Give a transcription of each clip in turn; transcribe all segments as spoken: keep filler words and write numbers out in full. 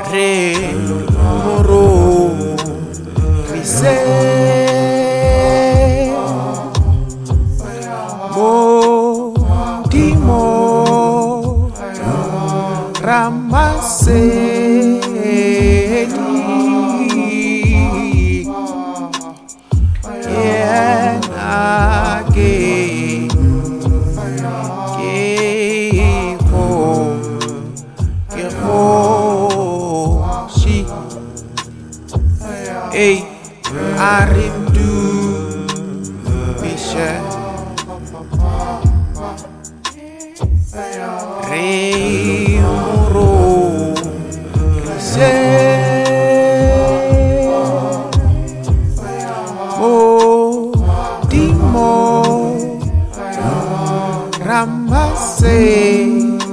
Re moro Rise Mo Dimo Ramaseni Yenage Geho Geho Shi Hey Arimdu Bisha Re Moro Rise Mo Dimo Ramase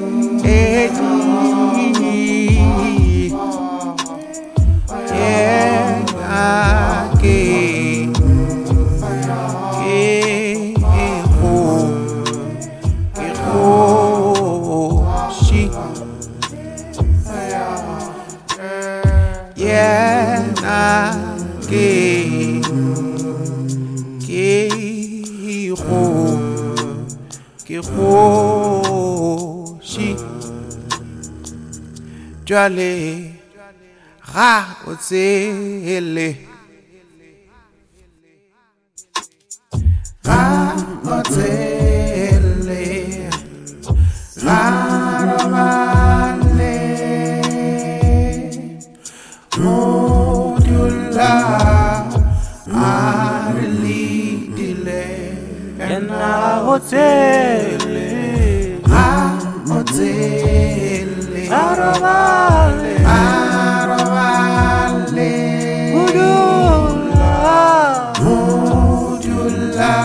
Jale Ra Otsele Ra Otsele Ra Rovale Modula Arli Dile Ena Otsele Ra Otsele Arovale, Arovale, Mudula, Mudula,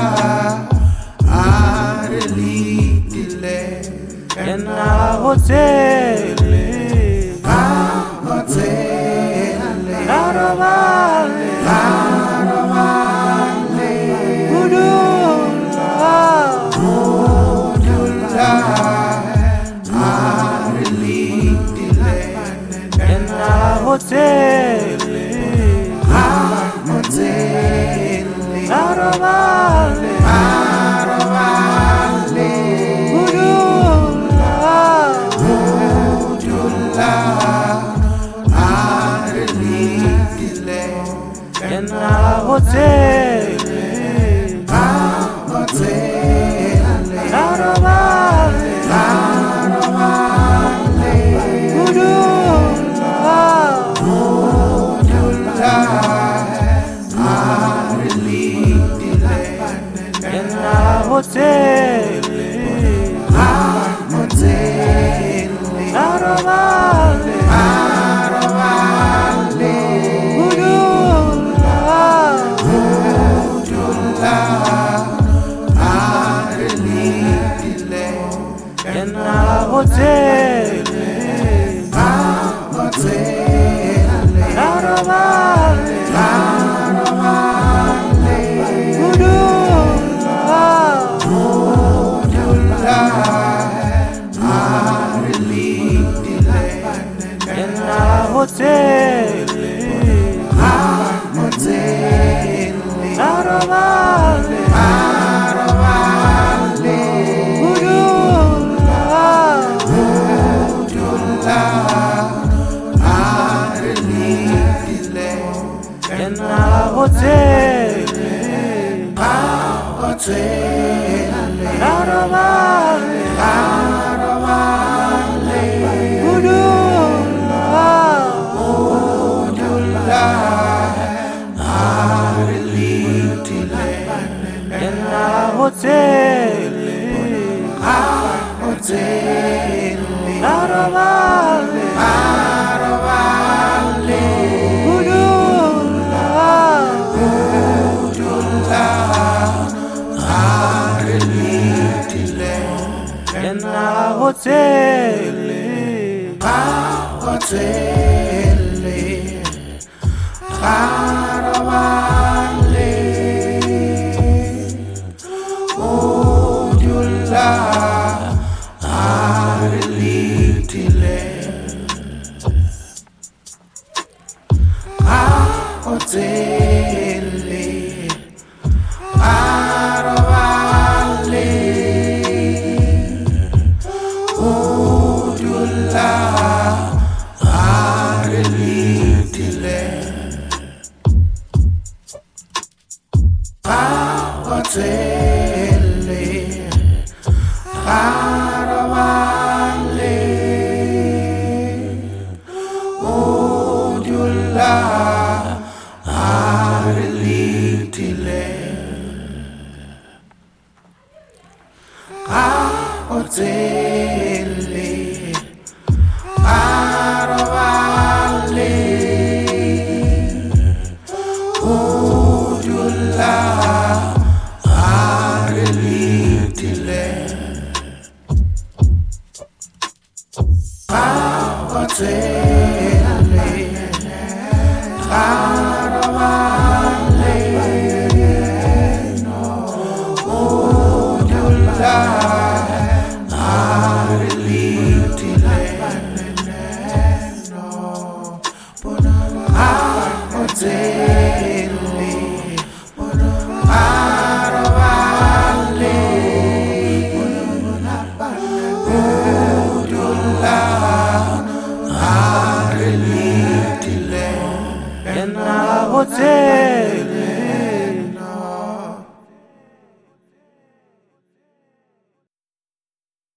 Arli Dile, Ena Hotele, Hotele, Arovale, Arovale, Mudula, Mudula. Hotele, Hotele, Arovale, Arovale, Mudula, Mudula, Arli Dile, Ena Hotele, Hotele, Arovale, Arovale, Mudula. Hotele, Hotele, Arovale, Arovale, Mudula, Mudula, Arli Dile, Ena Hotele, Hotele, Arovale, Arovale, Mudula, Mudula, Arli Dile, Ena Hotele, Hotele, Arovale, Arovale, Mudula, Mudula, Arli Dile, Ena Hotele, Hotele, Arovale, Arovale, Mudula, Mudula, Arli Dile, Ena Hotele, Hotele, Arovale, Arovale, Mudula, Mudula, Arli Dile, Ena Hotele, Hotele, Arovale, Mudula, Arli Dile. hotele Caravale no Udula Arilitile no Hotele Caravale Udula Arilitile na hotele